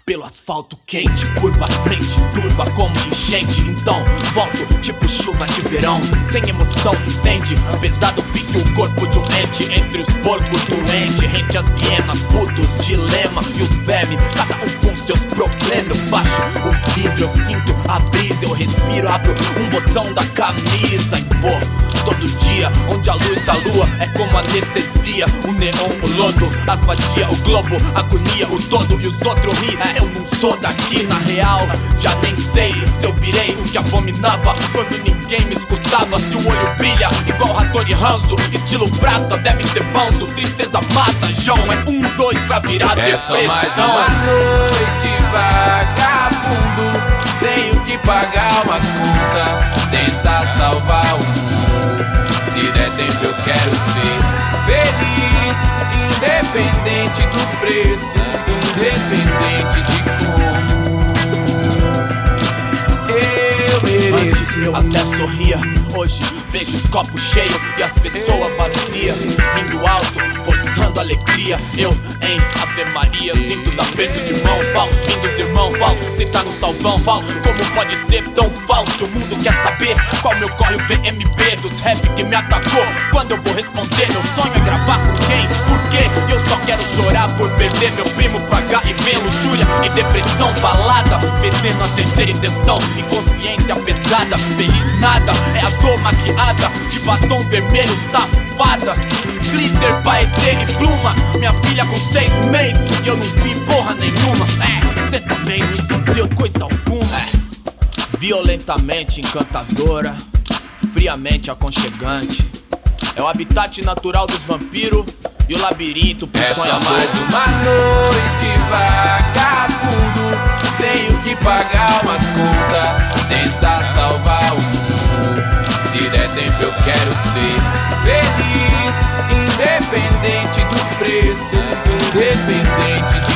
pelo asfalto quente, curva, mente turva como enchente. Então volto tipo chuva de verão, sem emoção, entende? Pesado pique o corpo de um ente, entre os porcos doentes, rente as hienas, putos, dilema e os vermes, cada um com seus problemas. Eu baixo o vidro, eu sinto a brisa, eu respiro, abro um botão da camisa e vou todo dia onde a luz da lua é como anestesia. O neon, o lodo, as vadias, o globo, agonia, o todo e os outros ri. Eu não sou daqui, na real, já nem sei se eu virei o que abominava quando ninguém me escutava. Se o olho brilha igual Hattori Hanzo, estilo prata, deve ser panzo. Tristeza mata, João, é 1, 2 pra virar depressão. É só mais uma noite vagabundo, tenho que pagar umas contas, tentar salvar o mundo. Se der tempo eu quero ser feliz, independente do preço, independente de como eu mereço. Antes eu até sorria, hoje vejo os copos cheios e as pessoas vazias, rindo alto, forçando alegria. Eu em Ave Maria sinto os apertos de mão, falso, vindos irmão, falso, cê tá no salvão, falso. Como pode ser tão falso? O mundo quer saber qual meu corre, o VMB dos rap que me atacou. Quando eu vou responder, meu sonho é gravar com quem? Por quê? Eu só quero chorar por perder meu primo pra HIV, luxúria e depressão, balada, fedendo a terceira intenção, inconsciência pesada, feliz nada, é a dor maquiada de batom vermelho, safada. Glitter, paetê e pluma, minha filha com 6 meses e eu não vi porra nenhuma. Cê também não entendeu coisa alguma. Violentamente encantadora, friamente aconchegante, é o habitat natural dos vampiros e o labirinto pro é sonho só mais uma noite vagabundo, tenho que pagar umas contas, tentar salvar o mundo. Se der tempo eu quero ser feliz, independente do preço, independente de